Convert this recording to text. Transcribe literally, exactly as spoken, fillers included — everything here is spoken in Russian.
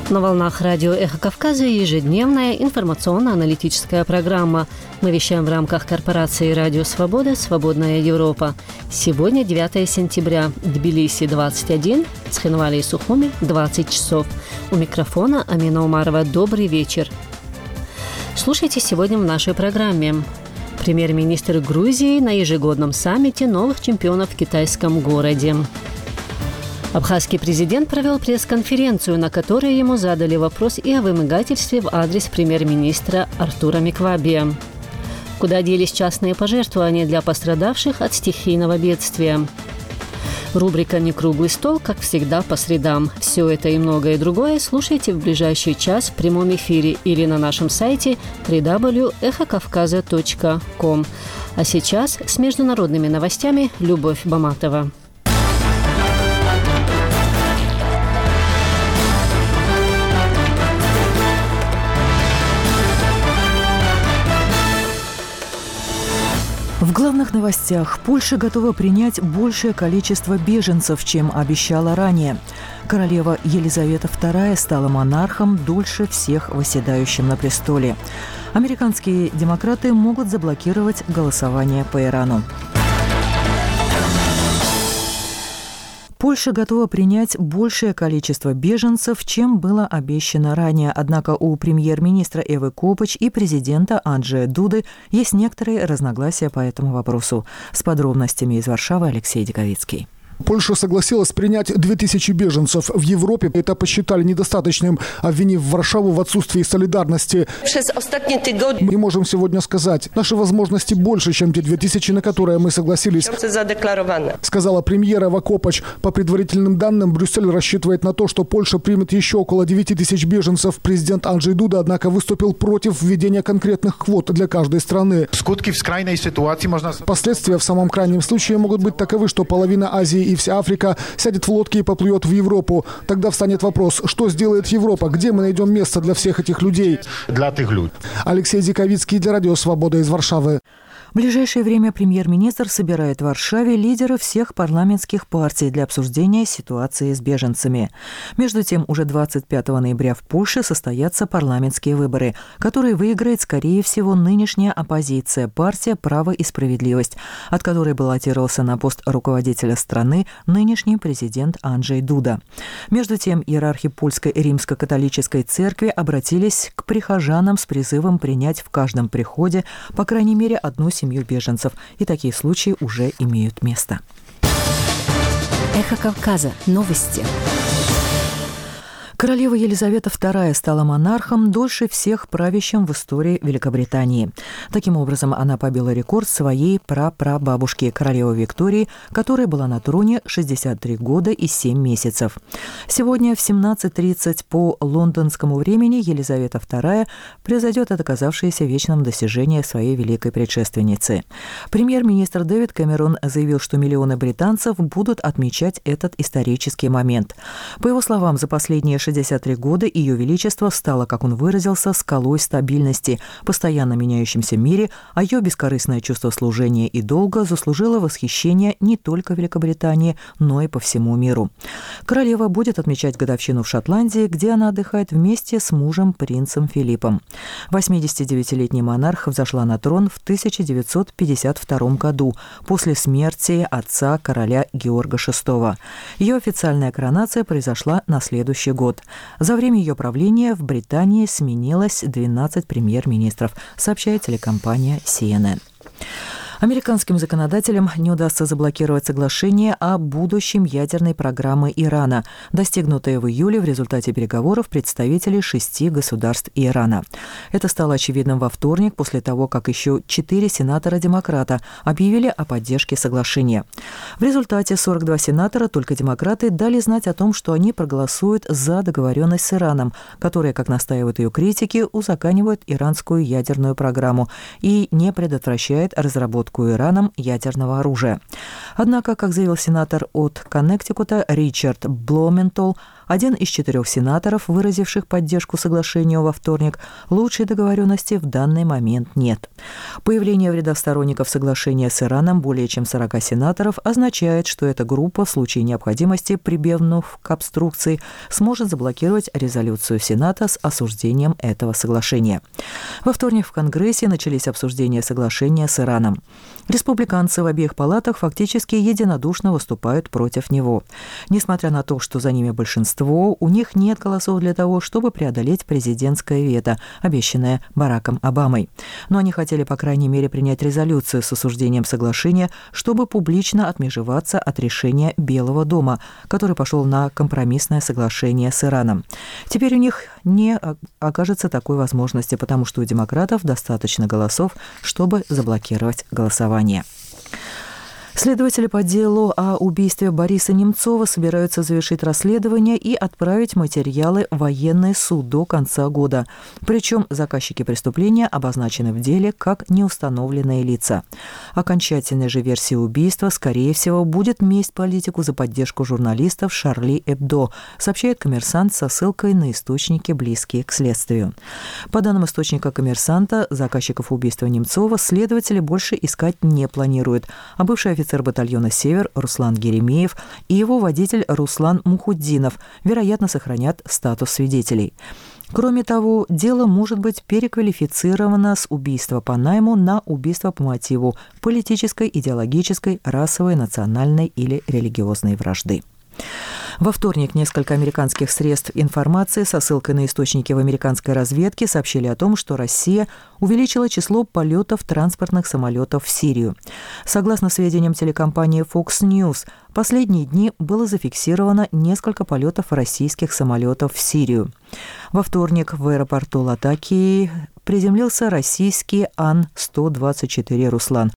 На волнах радио «Эхо Кавказа» ежедневная информационно-аналитическая программа. Мы вещаем в рамках корпорации «Радио Свобода. Свободная Европа». Сегодня девятое сентября. Тбилиси двадцать один, Цхинвали и Сухуми двадцать часов. У микрофона Амина Умарова. Добрый вечер. Слушайте сегодня в нашей программе. Премьер-министр Грузии на ежегодном саммите новых чемпионов в китайском городе. Абхазский президент провел пресс-конференцию, на которой ему задали вопрос и о вымогательстве в адрес премьер-министра Артура Миквабия. Куда делись частные пожертвования для пострадавших от стихийного бедствия? Рубрика «Не круглый стол», как всегда, по средам. Все это и многое другое слушайте в ближайший час в прямом эфире или на нашем сайте дабл ю дабл ю дабл ю точка эхо кавказа точка ком. А сейчас с международными новостями Любовь Баматова. В главных новостях. Польша готова принять большее количество беженцев, чем обещала ранее. Королева Елизавета вторая стала монархом, дольше всех восседающим на престоле. Американские демократы могут заблокировать голосование по Ирану. Польша готова принять большее количество беженцев, чем было обещано ранее. Однако у премьер-министра Эвы Копач и президента Анджея Дуды есть некоторые разногласия по этому вопросу. С подробностями из Варшавы Алексей Диковицкий. Польша согласилась принять две тысячи беженцев. В Европе это посчитали недостаточным, обвинив Варшаву в отсутствии солидарности. Мы можем сегодня сказать, наши возможности больше, чем те две тысячи, на которые мы согласились, сказала премьер Эва Копач. По предварительным данным, Брюссель рассчитывает на то, что Польша примет еще около девяти тысяч беженцев. Президент Анджей Дуда, однако, выступил против введения конкретных квот для каждой страны. Последствия в самом крайнем случае могут быть таковы, что половина Азии и вся Африка сядет в лодки и поплывет в Европу. Тогда встанет вопрос, что сделает Европа? Где мы найдем место для всех этих людей? Для этих людей. Алексей Диковицкий для Радио Свобода из Варшавы. В ближайшее время премьер-министр собирает в Варшаве лидеров всех парламентских партий для обсуждения ситуации с беженцами. Между тем, уже двадцать пятого ноября в Польше состоятся парламентские выборы, которые выиграет, скорее всего, нынешняя оппозиция, партия «Право и справедливость», от которой баллотировался на пост руководителя страны нынешний президент Анджей Дуда. Между тем, иерархи Польской римско-католической церкви обратились к прихожанам с призывом принять в каждом приходе, по крайней мере, одну семью беженцев, и такие случаи уже имеют место. Эхо Кавказа. Новости. Королева Елизавета вторая стала монархом, дольше всех правящим в истории Великобритании. Таким образом, она побила рекорд своей прапрабабушки, королевы Виктории, которая была на троне шестьдесят три года и семь месяцев. Сегодня в семнадцать тридцать по лондонскому времени Елизавета вторая превзойдет доказавшееся вечным достижение своей великой предшественницы. Премьер-министр Дэвид Кэмерон заявил, что миллионы британцев будут отмечать этот исторический момент. По его словам, за последние шестьдесят три года Ее Величество стало, как он выразился, скалой стабильности в постоянно меняющемся мире, а ее бескорыстное чувство служения и долга заслужило восхищение не только в Великобритании, но и по всему миру. Королева будет отмечать годовщину в Шотландии, где она отдыхает вместе с мужем принцем Филиппом. восьмидесятидевятилетний монарх взошла на трон в тысяча девятьсот пятьдесят втором году, после смерти отца короля Георга шестого. Ее официальная коронация произошла на следующий год. За время ее правления в Британии сменилось двенадцать премьер-министров, сообщает телекомпания си эн эн. Американским законодателям не удастся заблокировать соглашение о будущем ядерной программы Ирана, достигнутое в июле в результате переговоров представителей шести государств Ирана. Это стало очевидным во вторник, после того, как еще четыре сенатора-демократа объявили о поддержке соглашения. В результате сорок два сенатора, только демократы, дали знать о том, что они проголосуют за договоренность с Ираном, которая, как настаивают ее критики, узаконивает иранскую ядерную программу и не предотвращает разработку Ираном ядерного оружия. Однако, как заявил сенатор от Коннектикута Ричард Блументал, Один из четырех сенаторов, выразивших поддержку соглашению во вторник, лучшей договоренности в данный момент нет. Появление в рядах сторонников соглашения с Ираном более чем сорока сенаторов означает, что эта группа в случае необходимости, прибегнув к обструкции, сможет заблокировать резолюцию Сената с осуждением этого соглашения. Во вторник в Конгрессе начались обсуждения соглашения с Ираном. Республиканцы в обеих палатах фактически единодушно выступают против него. Несмотря на то, что за ними большинство, у них нет голосов для того, чтобы преодолеть президентское вето, обещанное Бараком Обамой. Но они хотели, по крайней мере, принять резолюцию с осуждением соглашения, чтобы публично отмежеваться от решения Белого дома, который пошел на компромиссное соглашение с Ираном. Теперь у них не окажется такой возможности, потому что у демократов достаточно голосов, чтобы заблокировать голосование. Следователи по делу о убийстве Бориса Немцова собираются завершить расследование и отправить материалы в военный суд до конца года. Причем заказчики преступления обозначены в деле как неустановленные лица. Окончательной же версией убийства, скорее всего, будет месть политику за поддержку журналистов Шарли Эбдо, сообщает «Коммерсант» со ссылкой на источники, близкие к следствию. По данным источника «Коммерсанта», заказчиков убийства Немцова следователи больше искать не планируют, а бывший офицер батальона «Север» Руслан Геремеев и его водитель Руслан Мухуддинов, вероятно, сохранят статус свидетелей. Кроме того, дело может быть переквалифицировано с убийства по найму на убийство по мотиву политической, идеологической, расовой, национальной или религиозной вражды. Во вторник несколько американских средств информации со ссылкой на источники в американской разведке сообщили о том, что Россия увеличила число полетов транспортных самолетов в Сирию. Согласно сведениям телекомпании Fox News, в последние дни было зафиксировано несколько полетов российских самолетов в Сирию. Во вторник в аэропорту Латакии приземлился российский Ан сто двадцать четыре «Руслан»,